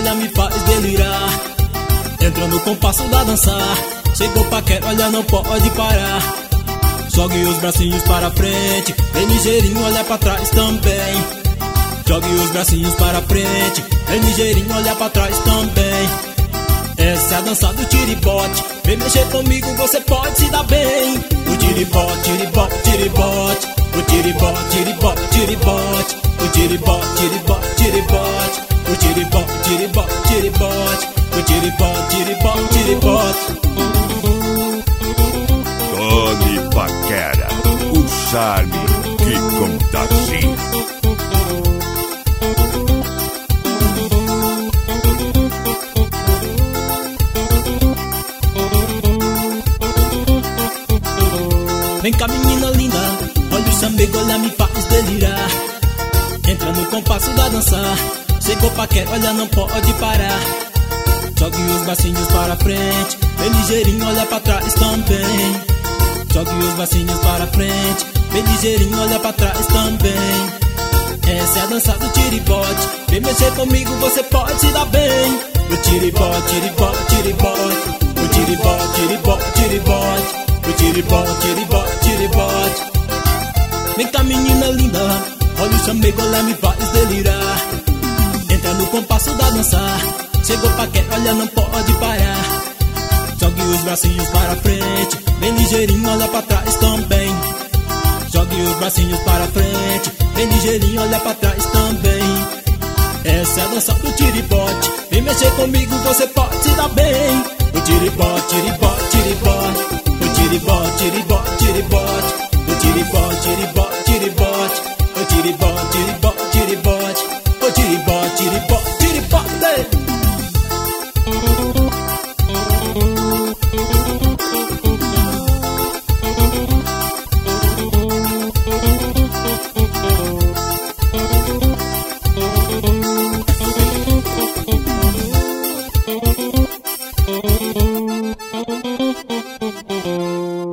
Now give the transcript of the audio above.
olha, me faz delirar. Entra no compasso da dança, chegou paquera, olha, não pode parar. Jogue os bracinhos para frente, bem ligeirinho, olha pra trás também. Jogue os bracinhos para frente, bem ligeirinho, olha pra trás também. Essa é a dança do tiribote, vem mexer comigo, você pode se dar bem. O tiribote, tiribote, tiribote, o tiribote, tiribote, tiribote, o tiribote, tiribote, tiribote, o tiribote, tiribote, tiribote, o tiribote, tiribote, tiribote. Tony Paquera, o charme que contagia. Vem cá, menina linda, olha o chamego, olha, me faz delirar. Entra no compasso da dança, chegou paquera, olha, não pode parar. Jogue os bracinhos para frente, bem ligeirinho, olha pra trás também. Jogue os bracinhos para frente, bem ligeirinho, olha pra trás também. Essa é a dança do tiribote, vem mexer comigo, você pode se dar bem. O tiribote, tiribote, tiribote, o tiribote, tiribote, tiribote, o tiribote, tiribote, tiribote. Vem cá, menina linda, olha o chamego, olha, me faz delirar. Entra no compasso da dança, chegou paquera, olha, não pode parar. Jogue os bracinhos para frente, bem ligeirinho, olha pra trás também. Jogue os bracinhos para frente, bem ligeirinho, olha pra trás também. Essa é a dança do tiribote, vem mexer comigo, você pode se dar bem. O tiribote, tiribote, tiribote, o tiribote, tiribote, tiribote, o tiribote, tiribote, tiribote, o tiribote, tiribote, tiribote, o tiribote, tiribote.